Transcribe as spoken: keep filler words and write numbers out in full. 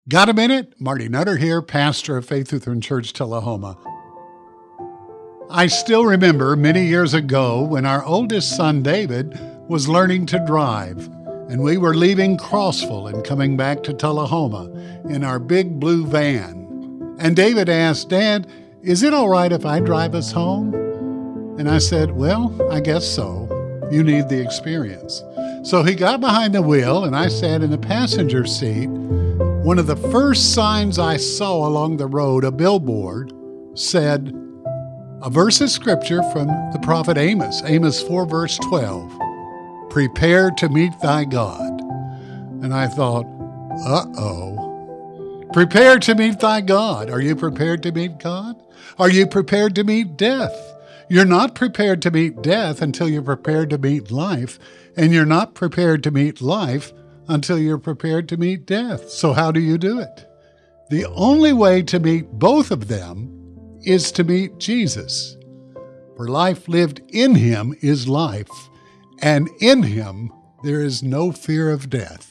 Got a minute? Marty Nutter here, pastor of Faith Lutheran Church, Tullahoma. I still remember many years ago when our oldest son, David, was learning to drive, and we were leaving Crossville and coming back to Tullahoma in our big blue van. And David asked, "Dad, is it all right if I drive us home?" And I said, "Well, I guess so. You need the experience." So he got behind the wheel, and I sat in the passenger seat. One of the first signs I saw along the road, a billboard, said a verse of scripture from the prophet Amos, Amos four, verse twelve, "Prepare to meet thy God." And I thought, uh-oh. Prepare to meet thy God. Are you prepared to meet God? Are you prepared to meet death? You're not prepared to meet death until you're prepared to meet life, and you're not prepared to meet life until you're prepared to meet death. So how do you do it? The only way to meet both of them is to meet Jesus. For life lived in him is life, and in him there is no fear of death.